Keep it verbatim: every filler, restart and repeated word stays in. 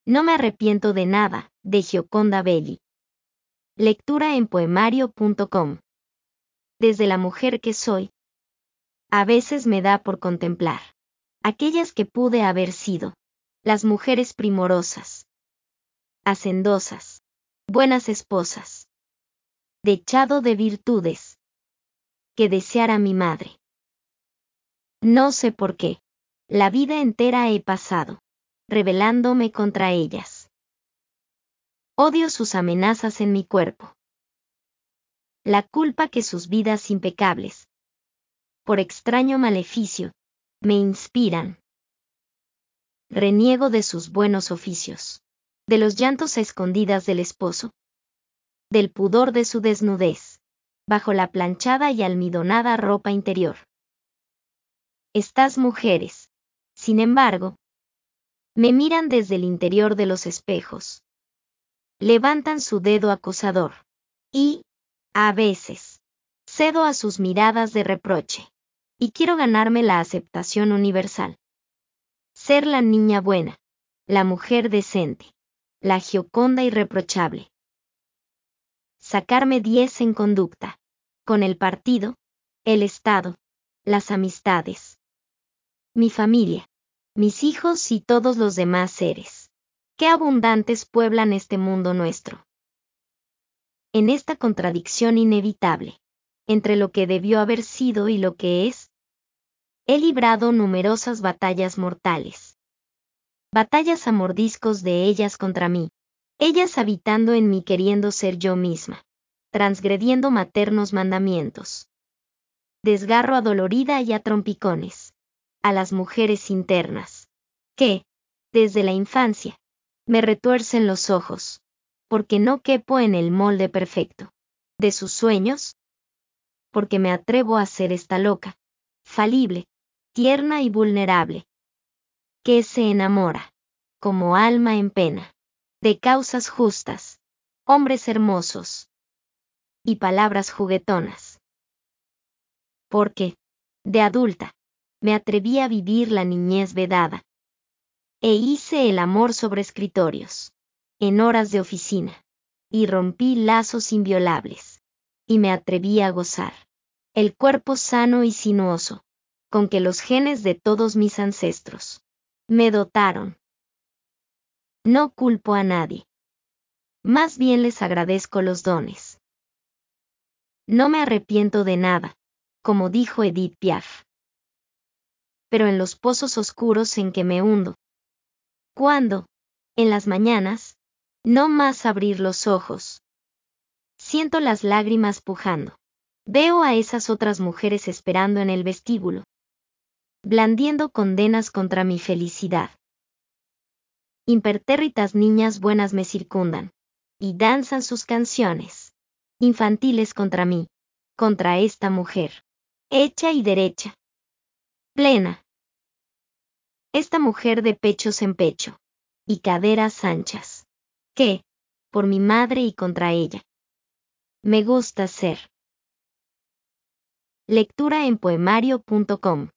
No me arrepiento de nada, de Gioconda Belli. Lectura en poemario punto com. Desde la mujer que soy, a veces me da por contemplar aquellas que pude haber sido, las mujeres primorosas, hacendosas, buenas esposas, dechado de virtudes, que deseara mi madre. No sé por qué, la vida entera he pasado, rebelándome contra ellas. Odio sus amenazas en mi cuerpo. La culpa que sus vidas impecables, por extraño maleficio, me inspiran. Reniego de sus buenos oficios, de los llantos a escondidas del esposo, del pudor de su desnudez, bajo la planchada y almidonada ropa interior. Estas mujeres, sin embargo, me miran desde el interior de los espejos. Levantan su dedo acusador, y, a veces, cedo a sus miradas de reproche, y quiero ganarme la aceptación universal. Ser la niña buena, la mujer decente, la Gioconda irreprochable. Sacarme diez en conducta, con el partido, el Estado, las amistades, mi familia, mis hijos y todos los demás seres. Qué abundantes pueblan este mundo nuestro. En esta contradicción inevitable, entre lo que debió haber sido y lo que es, he librado numerosas batallas mortales. Batallas a mordiscos de ellas contra mí, ellas habitando en mí queriendo ser yo misma, transgrediendo maternos mandamientos. Desgarro adolorida y a trompicones, a las mujeres internas, que, desde la infancia, me retuercen los ojos, porque no quepo en el molde perfecto de sus sueños, porque me atrevo a ser esta loca, falible, tierna y vulnerable, que se enamora, como alma en pena, de causas justas, hombres hermosos y palabras juguetonas. Porque, de adulta, me atreví a vivir la niñez vedada, e hice el amor sobre escritorios, en horas de oficina, y rompí lazos inviolables, y me atreví a gozar el cuerpo sano y sinuoso, con que los genes de todos mis ancestros me dotaron. No culpo a nadie. Más bien les agradezco los dones. No me arrepiento de nada, como dijo Edith Piaf. Pero en los pozos oscuros en que me hundo, cuando, en las mañanas, no más abrir los ojos, siento las lágrimas pujando. Veo a esas otras mujeres esperando en el vestíbulo, blandiendo condenas contra mi felicidad. Impertérritas niñas buenas me circundan, y danzan sus canciones, infantiles contra mí, contra esta mujer, hecha y derecha, plena. Esta mujer de pechos en pecho, y caderas anchas, que, por mi madre y contra ella, me gusta ser. Lectura en poemario punto com